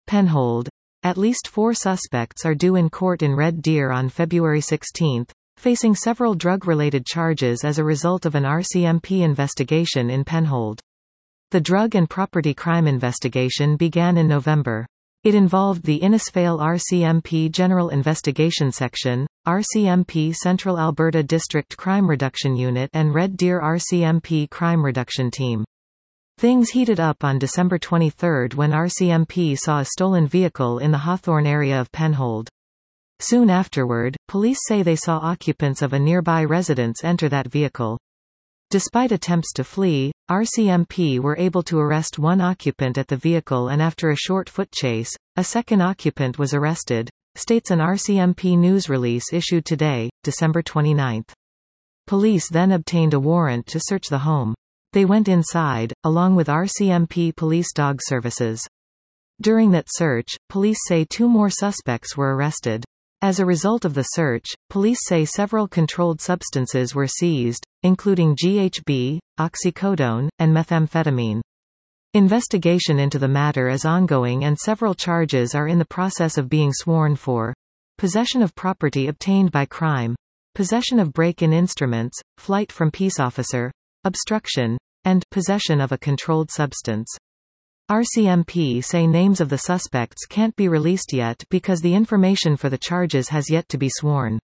Penhold. At least 4 suspects are due in court in Red Deer on February 16, facing several drug-related charges as a result of an RCMP investigation in Penhold. The drug and property crime investigation began in November. It involved the Innisfail RCMP General Investigation Section, RCMP Central Alberta District Crime Reduction Unit and Red Deer RCMP Crime Reduction Team. Things heated up on December 23 when RCMP saw a stolen vehicle in the Hawthorne area of Penhold. Soon afterward, police say they saw occupants of a nearby residence enter that vehicle. Despite attempts to flee, RCMP were able to arrest one occupant at the vehicle, and after a short foot chase, a second occupant was arrested, states an RCMP news release issued today, December 29. Police then obtained a warrant to search the home. They went inside, along with RCMP police dog services. During that search, police say 2 more suspects were arrested. As a result of the search, police say several controlled substances were seized, including GHB, oxycodone, and methamphetamine. Investigation into the matter is ongoing and several charges are in the process of being sworn for: possession of property obtained by crime, possession of break-in instruments, flight from peace officer, obstruction, and possession of a controlled substance. RCMP say names of the suspects can't be released yet because the information for the charges has yet to be sworn.